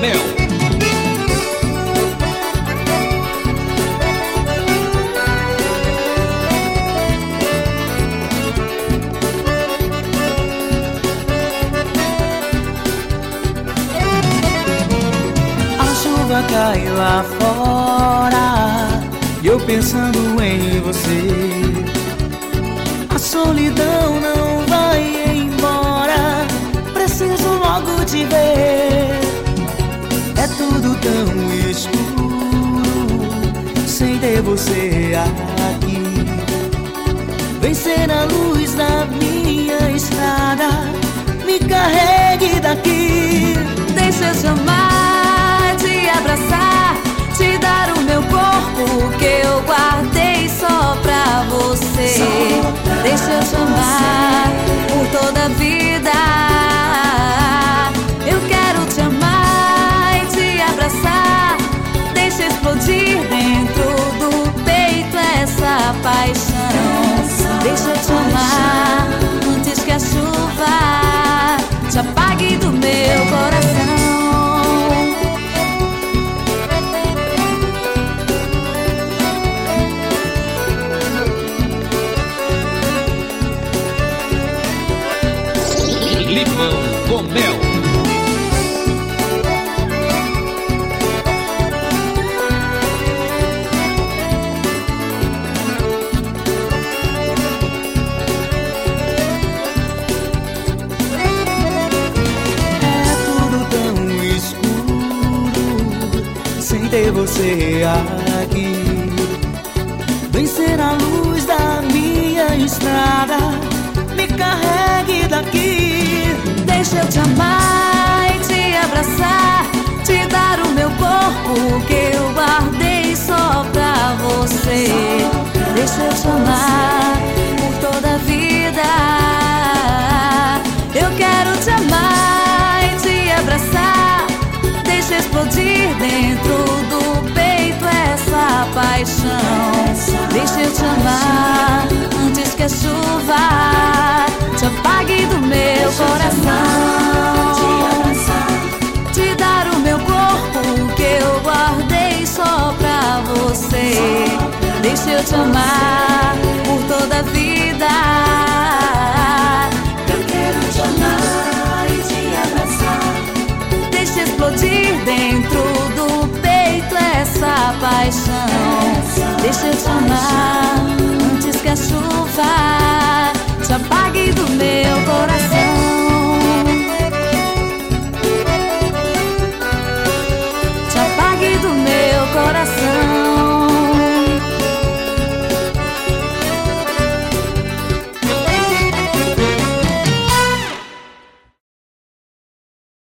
Mel. A chuva cai lá fora e eu pensando em você. A solidão não vai embora, preciso logo te ver. É tudo tão escuro sem ter você aqui. Vem ser a luz da minha estrada, me carregue daqui. Deixa eu te amar, te abraçar, te dar o meu corpo que eu guardei só pra você. Deixa eu te amar por toda a vida. Eu quero te amar e te abraçar. Deixa explodir dentro do peito essa paixão. Deixa eu te amar antes que a chuva te apague do meu coração. Limão com Mel. É tudo tão escuro sem ter você aqui. Vem ser a luz da minha estrada, me carregue daqui. Deixa eu te amar e te abraçar, te dar o meu corpo que eu guardei só pra você. Deixa eu te amar por toda a vida. Eu quero te amar e te abraçar. Deixa explodir dentro do peito essa paixão. Deixa eu te amar antes que a chuva te apague do meu coração. Te dar o meu corpo que eu guardei só pra você. Deixa eu te amar por toda a vida. Eu quero te amar e te abraçar. Deixa explodir dentro do peito essa paixão. Deixa eu te amar